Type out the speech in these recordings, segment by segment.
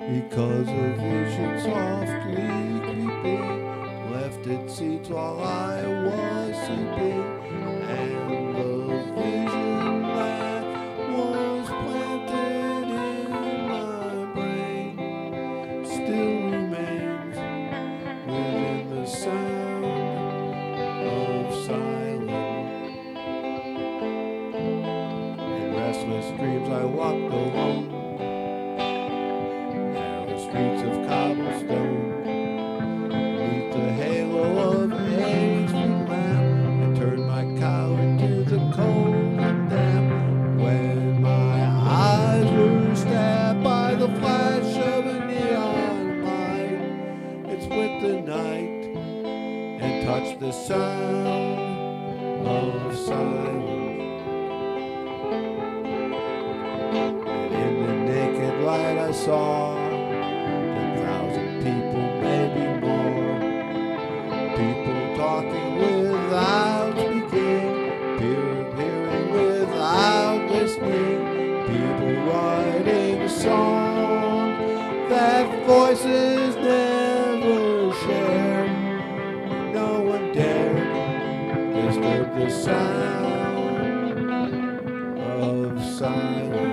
because a vision softly creeping left its seeds while I was sleeping, and the vision that was planted in my brain still remains within the sound of silence. In restless dreams I walked alone, narrow streets of cobblestone, beneath the halo of a street lamp. I turned my collar to the cold and damp, when my eyes were stabbed by the flash of a neon light. It split the night and touched the sound of silence. And in the naked light I saw 10,000 people, maybe more. People talking without speaking, people hearing without listening, people writing a song that voices never shared. No one dared disturb the sound of silence.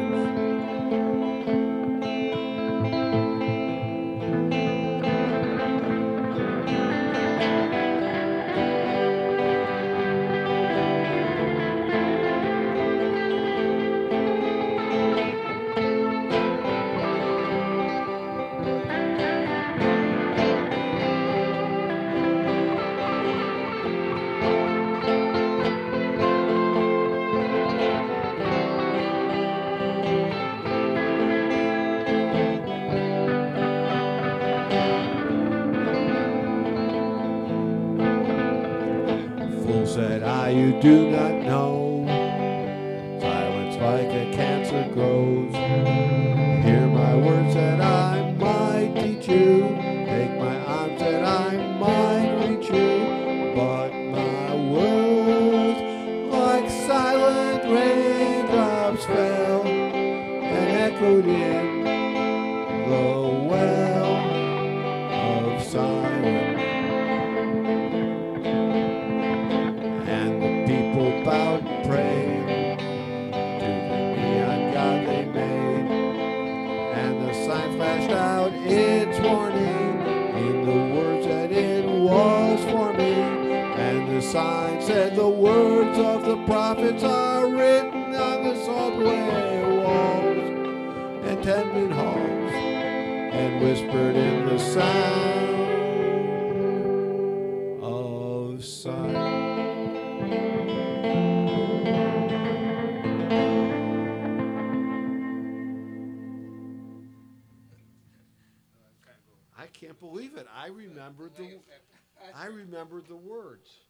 Fool, said I, you do not know. Silence like a cancer grows. Hear my words that I might teach you. Take my arms that I might reach you. But my words, like silent raindrops, fell and echoed in the well of silence. And the people bowed and prayed to the neon god they made, and the sign flashed out its warning in the words that it was for me. And the sign said, the words of the prophets are written on the subway walls and tenement halls, and whispered in the sound of silence. I can't believe it. I remembered the words.